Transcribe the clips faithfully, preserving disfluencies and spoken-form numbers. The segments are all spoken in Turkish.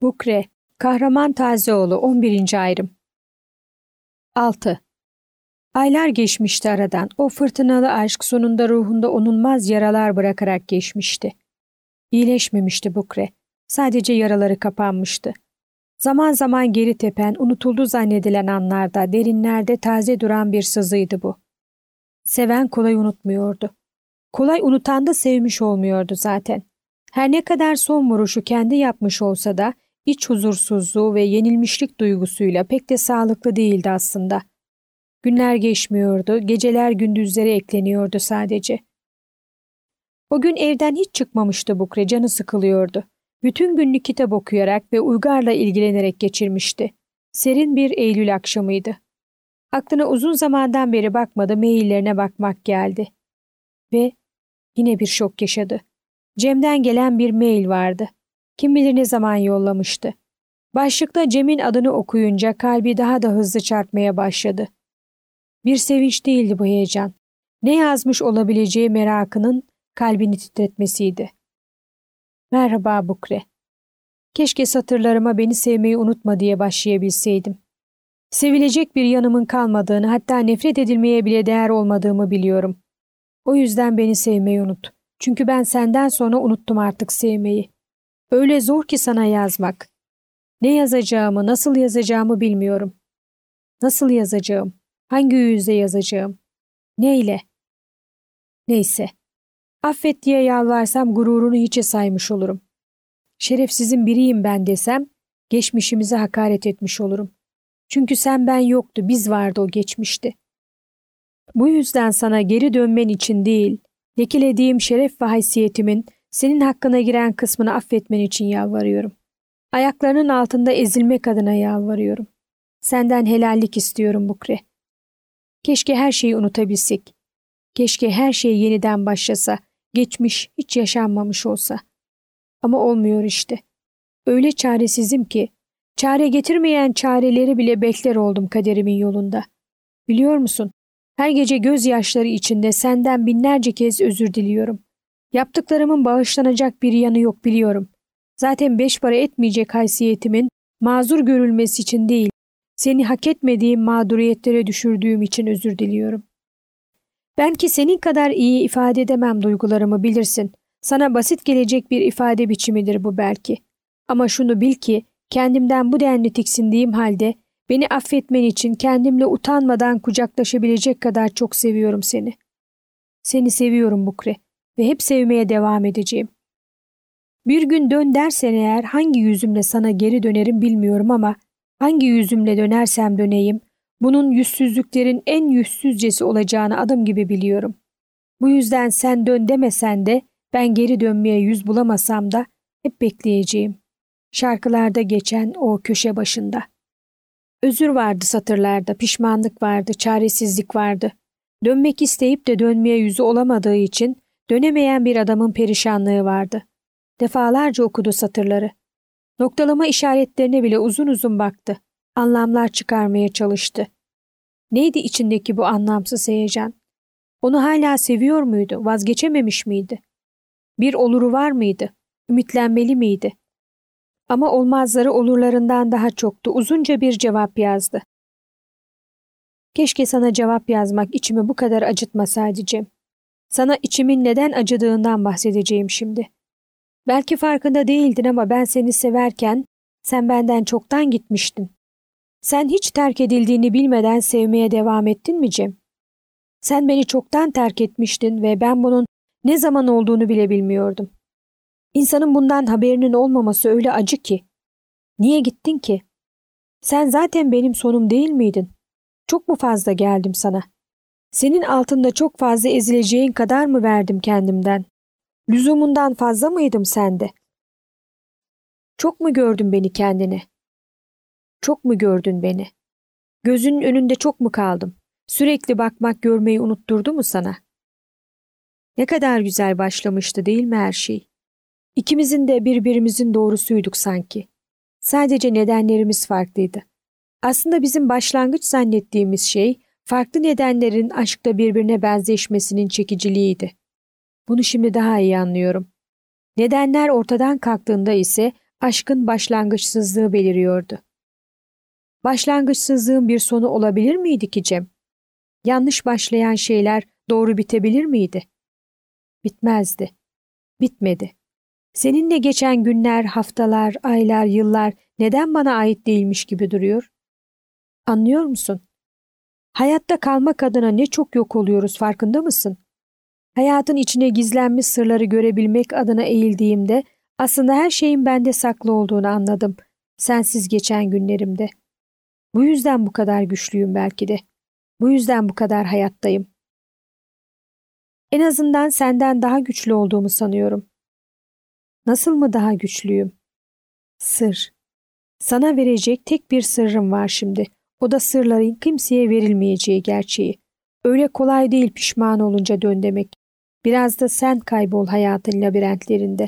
Bukre, Kahraman Tazeoğlu on birinci ayrım. altı. Aylar geçmişti aradan. O fırtınalı aşk sonunda ruhunda onulmaz yaralar bırakarak geçmişti. İyileşmemişti Bukre. Sadece yaraları kapanmıştı. Zaman zaman geri tepen, unutuldu zannedilen anlarda, derinlerde taze duran bir sızıydı bu. Seven kolay unutmuyordu. Kolay unutan da sevmiş olmuyordu zaten. Her ne kadar son vuruşu kendi yapmış olsa da iç huzursuzluğu ve yenilmişlik duygusuyla pek de sağlıklı değildi aslında. Günler geçmiyordu, geceler gündüzlere ekleniyordu sadece. O gün evden hiç çıkmamıştı Bukre, canı sıkılıyordu. Bütün gününü kitap okuyarak ve Uygar'la ilgilenerek geçirmişti. Serin bir Eylül akşamıydı. Aklına uzun zamandan beri bakmadı, maillerine bakmak geldi. Ve yine bir şok yaşadı. Cem'den gelen bir mail vardı. Kim bilir ne zaman yollamıştı. Başlıkta Cem'in adını okuyunca kalbi daha da hızlı çarpmaya başladı. Bir sevinç değildi bu heyecan. Ne yazmış olabileceği merakının kalbini titretmesiydi. Merhaba Bukre. Keşke satırlarıma beni sevmeyi unutma diye başlayabilseydim. Sevilecek bir yanımın kalmadığını, hatta nefret edilmeye bile değer olmadığımı biliyorum. O yüzden beni sevmeyi unut. Çünkü ben senden sonra unuttum artık sevmeyi. Öyle zor ki sana yazmak. Ne yazacağımı, nasıl yazacağımı bilmiyorum. Nasıl yazacağım? Hangi yüzle yazacağım? Neyle? Neyse. Affet diye yalvarsam gururunu hiçe saymış olurum. Şerefsizin biriyim ben desem, geçmişimize hakaret etmiş olurum. Çünkü sen ben yoktu, biz vardı o geçmişti. Bu yüzden sana geri dönmen için değil, lekelediğim şeref ve haysiyetimin senin hakkına giren kısmını affetmen için yalvarıyorum. Ayaklarının altında ezilmek adına yalvarıyorum. Senden helallik istiyorum Bukre. Keşke her şeyi unutabilsek. Keşke her şey yeniden başlasa, geçmiş hiç yaşanmamış olsa. Ama olmuyor işte. Öyle çaresizim ki, çare getirmeyen çareleri bile bekler oldum kaderimin yolunda. Biliyor musun? Her gece gözyaşları içinde senden binlerce kez özür diliyorum. Yaptıklarımın bağışlanacak bir yanı yok biliyorum. Zaten beş para etmeyecek haysiyetimin mazur görülmesi için değil, seni hak etmediğim mağduriyetlere düşürdüğüm için özür diliyorum. Ben ki senin kadar iyi ifade edemem duygularımı bilirsin. Sana basit gelecek bir ifade biçimidir bu belki. Ama şunu bil ki kendimden bu denli tiksindiğim halde beni affetmen için kendimle utanmadan kucaklaşabilecek kadar çok seviyorum seni. Seni seviyorum Bukre ve hep sevmeye devam edeceğim. Bir gün dön dersen eğer hangi yüzümle sana geri dönerim bilmiyorum ama hangi yüzümle dönersem döneyim, bunun yüzsüzlüklerin en yüzsüzcesi olacağını adım gibi biliyorum. Bu yüzden sen dön demesen de ben geri dönmeye yüz bulamasam da hep bekleyeceğim. Şarkılarda geçen o köşe başında. Özür vardı satırlarda, pişmanlık vardı, çaresizlik vardı. Dönmek isteyip de dönmeye yüzü olamadığı için dönemeyen bir adamın perişanlığı vardı. Defalarca okudu satırları. Noktalama işaretlerine bile uzun uzun baktı. Anlamlar çıkarmaya çalıştı. Neydi içindeki bu anlamsız heyecan? Onu hala seviyor muydu? Vazgeçememiş miydi? Bir oluru var mıydı? Ümitlenmeli miydi? Ama olmazları olurlarından daha çoktu. Uzunca bir cevap yazdı. Keşke sana cevap yazmak içimi bu kadar acıtmasaydı Cem. Sana içimin neden acıdığından bahsedeceğim şimdi. Belki farkında değildin ama ben seni severken sen benden çoktan gitmiştin. Sen hiç terk edildiğini bilmeden sevmeye devam ettin mi Cem? Sen beni çoktan terk etmiştin ve ben bunun ne zaman olduğunu bile bilmiyordum. İnsanın bundan haberinin olmaması öyle acı ki. Niye gittin ki? Sen zaten benim sonum değil miydin? Çok mu fazla geldim sana? Senin altında çok fazla ezileceğin kadar mı verdim kendimden? Lüzumundan fazla mıydım sende? Çok mu gördün beni kendine? Çok mu gördün beni? Gözünün önünde çok mu kaldım? Sürekli bakmak görmeyi unutturdu mu sana? Ne kadar güzel başlamıştı değil mi her şey? İkimizin de birbirimizin doğrusuyduk sanki. Sadece nedenlerimiz farklıydı. Aslında bizim başlangıç zannettiğimiz şey farklı nedenlerin aşkta birbirine benzeşmesinin çekiciliğiydi. Bunu şimdi daha iyi anlıyorum. Nedenler ortadan kalktığında ise Aşkın başlangıçsızlığı beliriyordu. Başlangıçsızlığın bir sonu olabilir miydi ki Cem? Yanlış başlayan şeyler doğru bitebilir miydi? Bitmezdi. Bitmedi. Seninle geçen günler, haftalar, aylar, yıllar neden bana ait değilmiş gibi duruyor? Anlıyor musun? Hayatta kalmak adına ne çok yok oluyoruz, farkında mısın? Hayatın içine gizlenmiş sırları görebilmek adına eğildiğimde aslında her şeyin bende saklı olduğunu anladım. Sensiz geçen günlerimde. Bu yüzden bu kadar güçlüyüm belki de. Bu yüzden bu kadar hayattayım. En azından senden daha güçlü olduğumu sanıyorum. Nasıl mı daha güçlüyüm? Sır. Sana verecek tek bir sırrım var şimdi. O da sırların kimseye verilmeyeceği gerçeği. Öyle kolay değil pişman olunca dön demek. Biraz da sen kaybol hayatın labirentlerinde.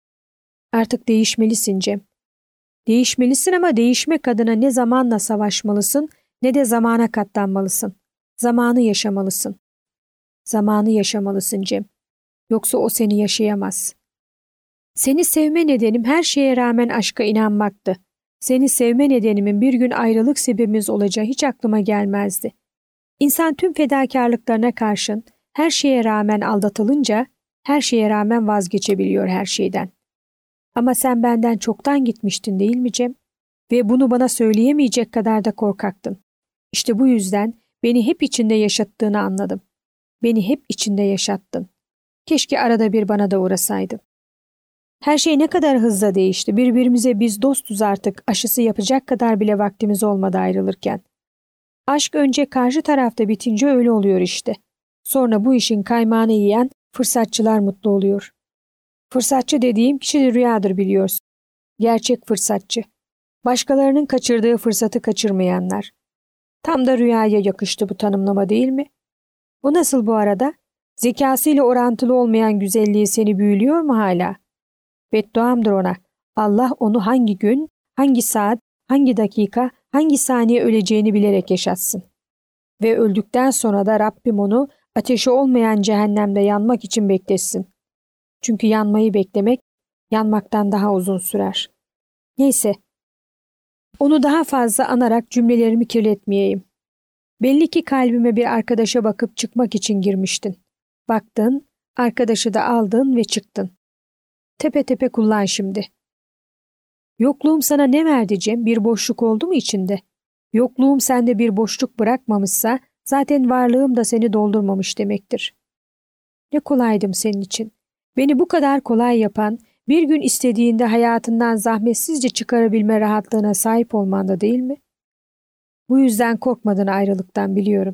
Artık değişmelisin Cem. Değişmelisin ama değişmek adına ne zamanla savaşmalısın ne de zamana katlanmalısın. Zamanı yaşamalısın. Zamanı yaşamalısın Cem. Yoksa o seni yaşayamaz. Seni sevme nedenim her şeye rağmen aşka inanmaktı. Seni sevme nedenimin bir gün ayrılık sebebimiz olacağı hiç aklıma gelmezdi. İnsan tüm fedakarlıklarına karşın her şeye rağmen aldatılınca her şeye rağmen vazgeçebiliyor her şeyden. Ama sen benden çoktan gitmiştin değil mi Cem? Ve bunu bana söyleyemeyecek kadar da korkaktın. İşte bu yüzden beni hep içinde yaşattığını anladım. Beni hep içinde yaşattın. Keşke arada bir bana da uğrasaydın. Her şey ne kadar hızla değişti. Birbirimize biz dostuz artık aşısı yapacak kadar bile vaktimiz olmadı ayrılırken. Aşk önce karşı tarafta bitince öyle oluyor işte. Sonra bu işin kaymağını yiyen fırsatçılar mutlu oluyor. Fırsatçı dediğim kişi de rüyadır biliyorsun. Gerçek fırsatçı. Başkalarının kaçırdığı fırsatı kaçırmayanlar. Tam da rüyaya yakıştı bu tanımlama değil mi? Bu nasıl bu arada? Zekasıyla orantılı olmayan güzelliği seni büyülüyor mu hala? Bedduamdır ona. Allah onu hangi gün, hangi saat, hangi dakika, hangi saniye öleceğini bilerek yaşatsın. Ve öldükten sonra da Rabbim onu ateşi olmayan cehennemde yanmak için beklesin. Çünkü yanmayı beklemek, yanmaktan daha uzun sürer. Neyse, onu daha fazla anarak cümlelerimi kirletmeyeyim. Belli ki kalbime bir arkadaşa bakıp çıkmak için girmiştin. Baktın, arkadaşı da aldın ve çıktın. Tepe tepe kullan şimdi. Yokluğum sana ne verdi Cem? Bir boşluk oldu mu içinde? Yokluğum sende bir boşluk bırakmamışsa zaten varlığım da seni doldurmamış demektir. Ne kolaydım senin için. Beni bu kadar kolay yapan, bir gün istediğinde hayatından zahmetsizce çıkarabilme rahatlığına sahip olmanda değil mi? Bu yüzden korkmadın ayrılıktan biliyorum.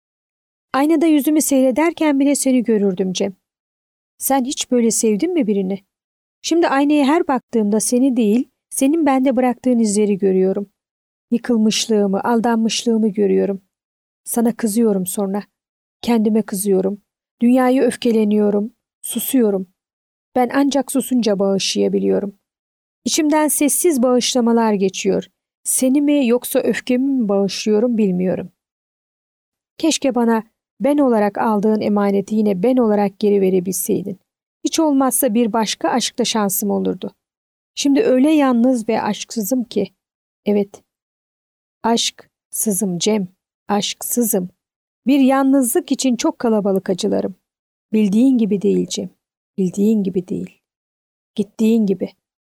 Aynada yüzümü seyrederken bile seni görürdüm Cem. Sen hiç böyle sevdin mi birini? Şimdi aynaya her baktığımda seni değil, senin bende bıraktığın izleri görüyorum. Yıkılmışlığımı, aldanmışlığımı görüyorum. Sana kızıyorum sonra. Kendime kızıyorum. Dünyaya öfkeleniyorum. Susuyorum. Ben ancak susunca bağışlayabiliyorum. İçimden sessiz bağışlamalar geçiyor. Seni mi yoksa öfkemi mi bağışlıyorum bilmiyorum. Keşke bana ben olarak aldığın emaneti yine ben olarak geri verebilseydin. Hiç olmazsa bir başka aşkta şansım olurdu. Şimdi öyle yalnız ve aşksızım ki. Evet. Aşksızım Cem. Aşksızım. Bir yalnızlık için çok kalabalık acılarım. Bildiğin gibi değil Cem. Bildiğin gibi değil. Gittiğin gibi.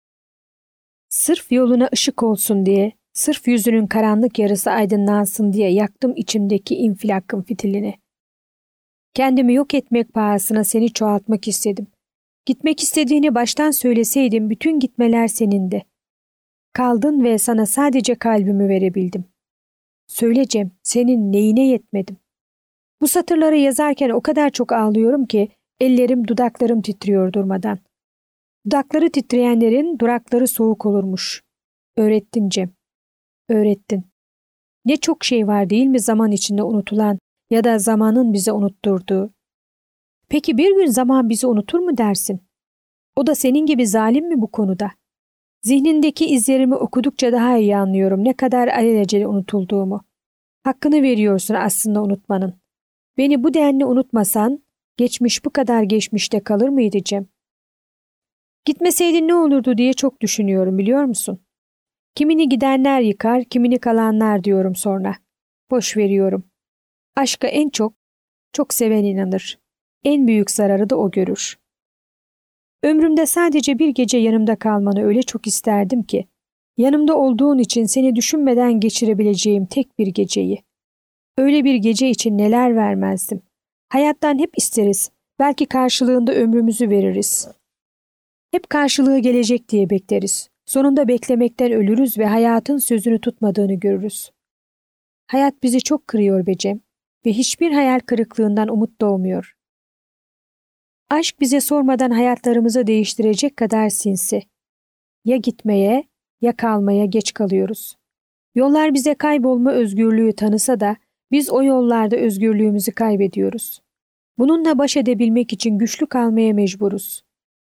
Sırf yoluna ışık olsun diye, sırf yüzünün karanlık yarısı aydınlansın diye yaktım içimdeki infilakın fitilini. Kendimi yok etmek pahasına seni çoğaltmak istedim. Gitmek istediğini baştan söyleseydim bütün gitmeler senindi. Kaldın ve sana sadece kalbimi verebildim. Söyle Cem, senin neyine yetmedim? Bu satırları yazarken o kadar çok ağlıyorum ki ellerim dudaklarım titriyor durmadan. Dudakları titreyenlerin durakları soğuk olurmuş. Öğrettin Cem. Öğrettin. Ne çok şey var değil mi zaman içinde unutulan ya da zamanın bize unutturduğu. Peki bir gün zaman bizi unutur mu dersin? O da senin gibi zalim mi bu konuda? Zihnindeki izlerimi okudukça daha iyi anlıyorum ne kadar alelacele unutulduğumu. Hakkını veriyorsun aslında unutmanın. Beni bu denli unutmasan, geçmiş bu kadar geçmişte kalır mıydı Cem? Gitmeseydin ne olurdu diye çok düşünüyorum, biliyor musun? Kimini gidenler yıkar, kimini kalanlar diyorum sonra. Boş veriyorum. Aşka en çok, çok seven inanır. En büyük zararı da o görür. Ömrümde sadece bir gece yanımda kalmanı öyle çok isterdim ki, yanımda olduğun için seni düşünmeden geçirebileceğim tek bir geceyi. Öyle bir gece için neler vermezdim. Hayattan hep isteriz. Belki karşılığında ömrümüzü veririz. Hep karşılığı gelecek diye bekleriz. Sonunda beklemekten ölürüz ve hayatın sözünü tutmadığını görürüz. Hayat bizi çok kırıyor be Cem ve hiçbir hayal kırıklığından umut doğmuyor. Aşk bize sormadan hayatlarımızı değiştirecek kadar sinsi. Ya gitmeye ya kalmaya geç kalıyoruz. Yollar bize kaybolma özgürlüğü tanısa da biz o yollarda özgürlüğümüzü kaybediyoruz. Bununla baş edebilmek için güçlü kalmaya mecburuz.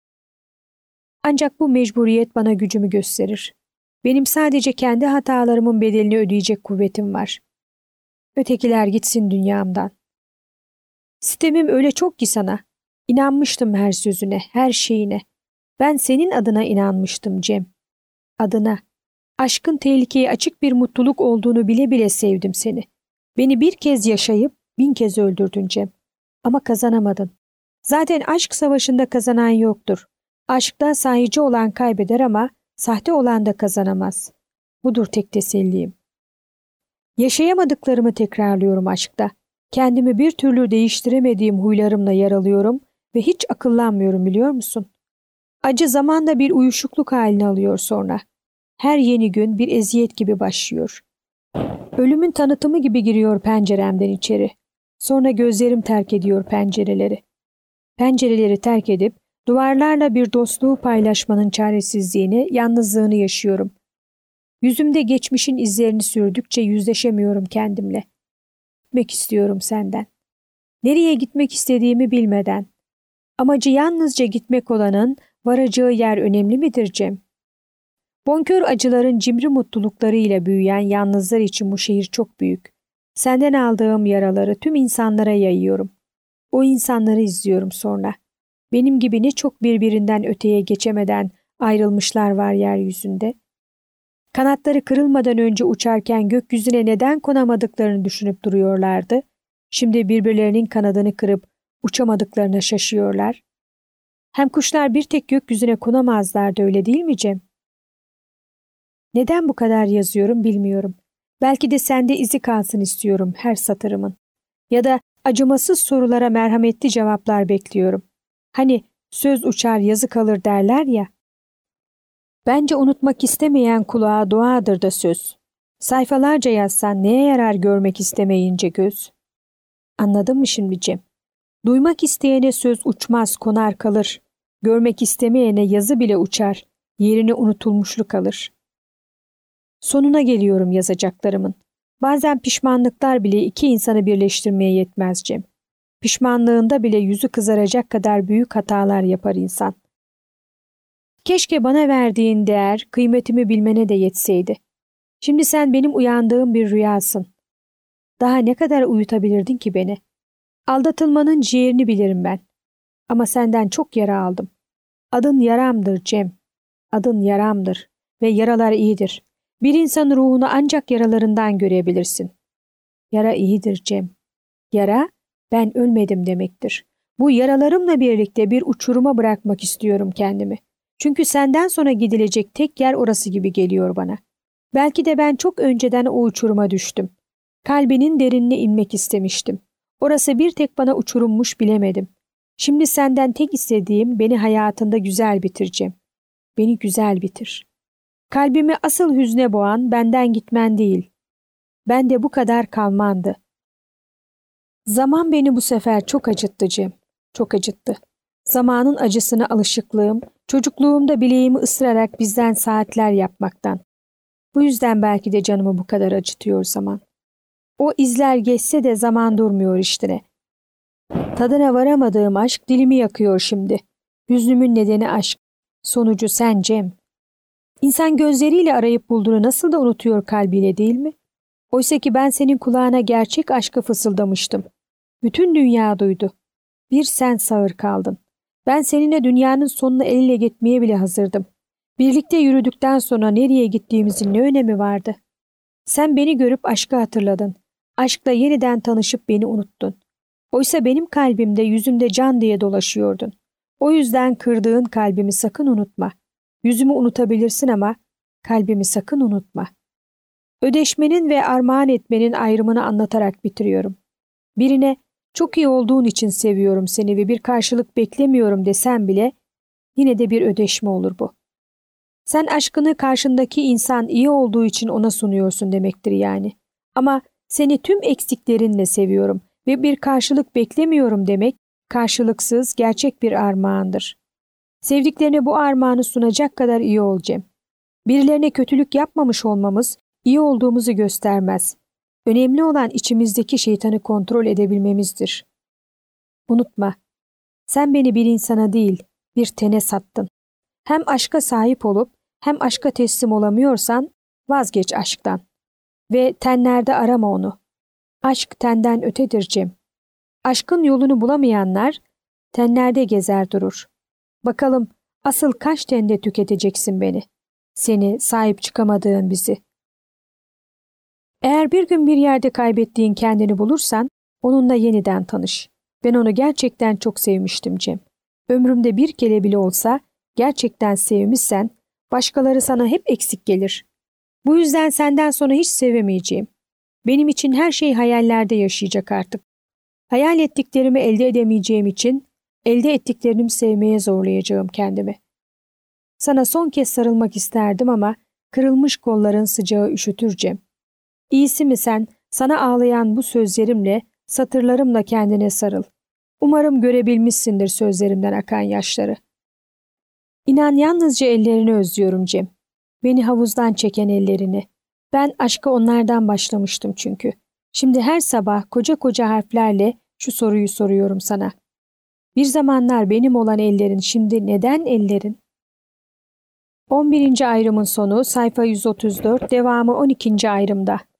Ancak bu mecburiyet bana gücümü gösterir. Benim sadece kendi hatalarımın bedelini ödeyecek kuvvetim var. Ötekiler gitsin dünyamdan. Sitemim öyle çok ki sana. İnanmıştım her sözüne, her şeyine. Ben senin adına inanmıştım Cem. Adına. Aşkın tehlikeye açık bir mutluluk olduğunu bile bile sevdim seni. Beni bir kez yaşayıp bin kez öldürdün Cem. Ama kazanamadın. Zaten aşk savaşında kazanan yoktur. Aşkta sahici olan kaybeder ama sahte olan da kazanamaz. Budur tek tesellim. Yaşayamadıklarımı tekrarlıyorum aşkta. Kendimi bir türlü değiştiremediğim huylarımla yaralıyorum ve hiç akıllanmıyorum, biliyor musun? Acı zamanla bir uyuşukluk halini alıyor sonra. Her yeni gün bir eziyet gibi başlıyor. Ölümün tanıtımı gibi giriyor penceremden içeri. Sonra gözlerim terk ediyor pencereleri. Pencereleri terk edip duvarlarla bir dostluğu paylaşmanın çaresizliğini, yalnızlığını yaşıyorum. Yüzümde geçmişin izlerini sürdükçe yüzleşemiyorum kendimle. Gitmek istiyorum senden. Nereye gitmek istediğimi bilmeden. Amacı yalnızca gitmek olanın varacağı yer önemli midir Cem? Bonkör acıların cimri mutluluklarıyla büyüyen yalnızlar için bu şehir çok büyük. Senden aldığım yaraları tüm insanlara yayıyorum. O insanları izliyorum sonra. Benim gibi ne çok birbirinden öteye geçemeden ayrılmışlar var yeryüzünde. Kanatları kırılmadan önce uçarken gökyüzüne neden konamadıklarını düşünüp duruyorlardı. Şimdi birbirlerinin kanadını kırıp uçamadıklarına şaşıyorlar. Hem kuşlar bir tek gökyüzüne konamazlardı, öyle değil mi Cem? Neden bu kadar yazıyorum bilmiyorum. Belki de sende izi kalsın istiyorum her satırımın. Ya da acımasız sorulara merhametli cevaplar bekliyorum. Hani söz uçar yazı kalır derler ya. Bence unutmak istemeyen kulağa duadır da söz. Sayfalarca yazsan neye yarar görmek istemeyince göz? Anladın mı şimdi Cem? Duymak isteyene söz uçmaz, konar kalır. Görmek istemeyene yazı bile uçar, yerine unutulmuşluk kalır. Sonuna geliyorum yazacaklarımın. Bazen pişmanlıklar bile iki insanı birleştirmeye yetmez Cem. Pişmanlığında bile yüzü kızaracak kadar büyük hatalar yapar insan. Keşke bana verdiğin değer kıymetimi bilmene de yetseydi. Şimdi sen benim uyandığım bir rüyasın. Daha ne kadar uyutabilirdin ki beni? Aldatılmanın ciğerini bilirim ben. Ama senden çok yara aldım. Adın yaramdır Cem. Adın yaramdır ve yaralar iyidir. Bir insanın ruhunu ancak yaralarından görebilirsin. Yara iyidir Cem. Yara, ben ölmedim demektir. Bu yaralarımla birlikte bir uçuruma bırakmak istiyorum kendimi. Çünkü senden sonra gidilecek tek yer orası gibi geliyor bana. Belki de ben çok önceden o uçuruma düştüm. Kalbinin derinine inmek istemiştim. Orası bir tek bana uçurummuş, bilemedim. Şimdi senden tek istediğim beni hayatında güzel bitir Cem. Beni güzel bitir. Kalbimi asıl hüzne boğan benden gitmen değil. Ben de bu kadar kalmandı. Zaman beni bu sefer çok acıttı Cem. Çok acıttı. Zamanın acısına alışıklığım, çocukluğumda bileğimi ısırarak bizden saatler yapmaktan. Bu yüzden belki de canımı bu kadar acıtıyor zaman. O izler geçse de zaman durmuyor işte. Tadına varamadığım aşk dilimi yakıyor şimdi. Hüznümün nedeni aşk. Sonucu sen Cem. İnsan gözleriyle arayıp bulduğunu nasıl da unutuyor kalbiyle, değil mi? Oysa ki ben senin kulağına gerçek aşkı fısıldamıştım. Bütün dünya duydu. Bir sen sağır kaldın. Ben seninle dünyanın sonuna el ile gitmeye bile hazırdım. Birlikte yürüdükten sonra nereye gittiğimizin ne önemi vardı? Sen beni görüp aşkı hatırladın. Aşkla yeniden tanışıp beni unuttun. Oysa benim kalbimde, yüzümde can diye dolaşıyordun. O yüzden kırdığın kalbimi sakın unutma. Yüzümü unutabilirsin ama kalbimi sakın unutma. Ödeşmenin ve armağan etmenin ayrımını anlatarak bitiriyorum. Birine çok iyi olduğun için seviyorum seni ve bir karşılık beklemiyorum desem bile yine de bir ödeşme olur bu. Sen aşkını karşındaki insan iyi olduğu için ona sunuyorsun demektir yani. Ama seni tüm eksiklerinle seviyorum ve bir karşılık beklemiyorum demek karşılıksız gerçek bir armağandır. Sevdiklerine bu armağanı sunacak kadar iyi ol Cem. Birilerine kötülük yapmamış olmamız iyi olduğumuzu göstermez. Önemli olan içimizdeki şeytanı kontrol edebilmemizdir. Unutma, sen beni bir insana değil, bir tene sattın. Hem aşka sahip olup hem aşka teslim olamıyorsan vazgeç aşktan. Ve tenlerde arama onu. Aşk tenden ötedir Cem. Aşkın yolunu bulamayanlar tenlerde gezer durur. Bakalım asıl kaç tende tüketeceksin beni? Seni, sahip çıkamadığın bizi. Eğer bir gün bir yerde kaybettiğin kendini bulursan onunla yeniden tanış. Ben onu gerçekten çok sevmiştim Cem. Ömrümde bir kere bile olsa gerçekten sevmişsen başkaları sana hep eksik gelir. Bu yüzden senden sonra hiç sevemeyeceğim. Benim için her şey hayallerde yaşayacak artık. Hayal ettiklerimi elde edemeyeceğim için elde ettiklerimi sevmeye zorlayacağım kendimi. Sana son kez sarılmak isterdim ama kırılmış kolların sıcağı üşütür Cem. İyisi mi sen sana ağlayan bu sözlerimle, satırlarımla kendine sarıl. Umarım görebilmişsindir sözlerimden akan yaşları. İnan yalnızca ellerini özlüyorum Cem. Beni havuzdan çeken ellerini. Ben aşka onlardan başlamıştım çünkü. Şimdi her sabah koca koca harflerle şu soruyu soruyorum sana. Bir zamanlar benim olan ellerin şimdi neden ellerin? on birinci ayrımın sonu sayfa yüz otuz dört, devamı on ikinci ayrımda.